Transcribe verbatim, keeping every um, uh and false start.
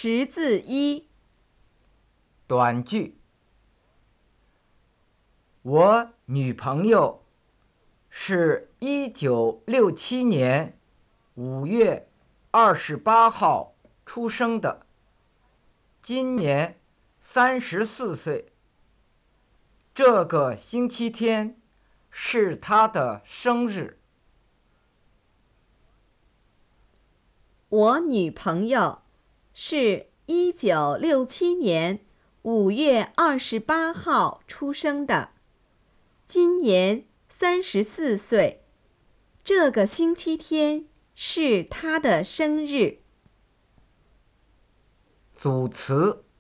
识字一。 短句。我女朋友是一九六七年五月二十八号出生的，今年三十四岁。这个星期天是她的生日。 我女朋友是一九六七年五月二十八号出生的，今年三十四岁。这个星期天是她的生日。 组词。